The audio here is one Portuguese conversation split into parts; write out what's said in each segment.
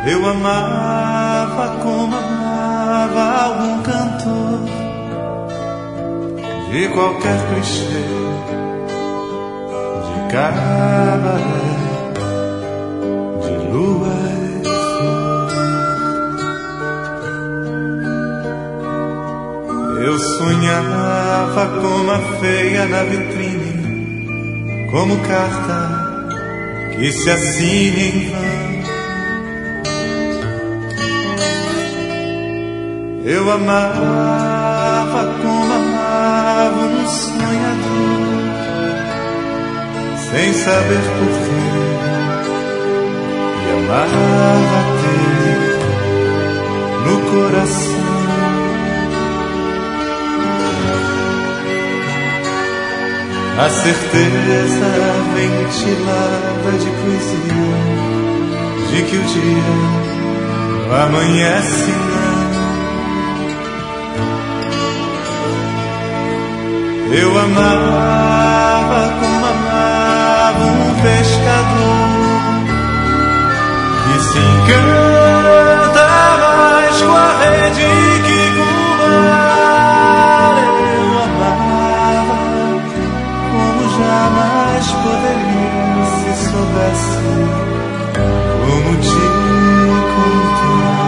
Eu amava como amava algum cantor de qualquer clichê, de cabaré, de lua e flor. Eu sonhava como a feia na vitrine, como carta que se assine em vão. Eu amava como amava um sonhador, sem saber porquê, e amava ter no coração a certeza ventilada de poesia, de que o dia amanhece não. Eu amava como amava um pescador que se encanta mais com a rede que com o mar. Eu amava como jamais poderia, se soubesse como te contar.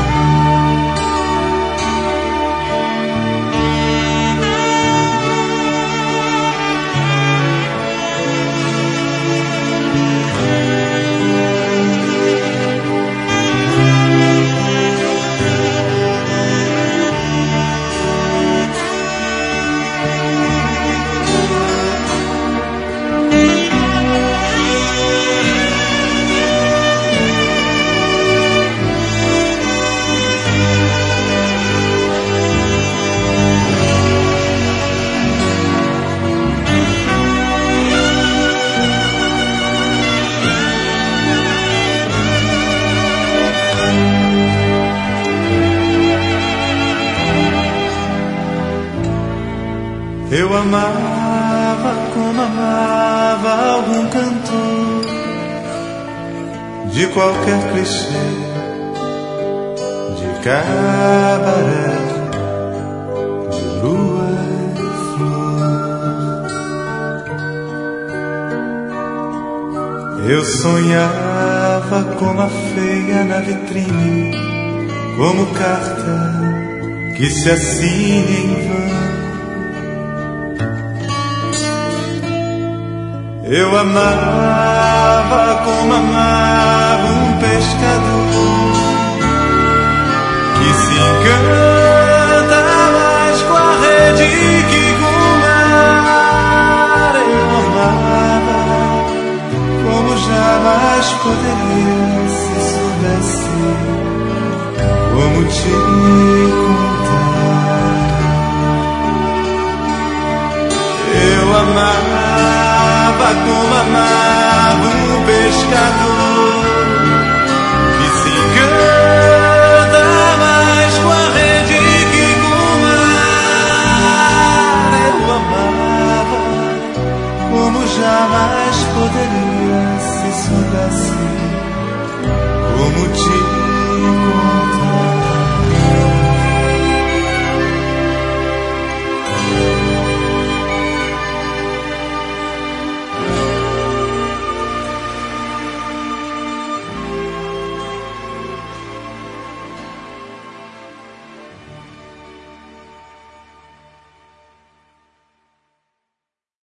Eu amava como amava algum cantor de qualquer clichê, de cabaré, de lua e flor. Eu sonhava como a feia na vitrine, como carta que se assine em vão. Eu amava como amava um pescador que se encanta mais com a rede que com o mar. Eu amava como jamais poderia, se soubesse como te contar. Eu amava como amava um pescador que se encanta mais com a rede que com o mar. Eu amava como jamais poderia,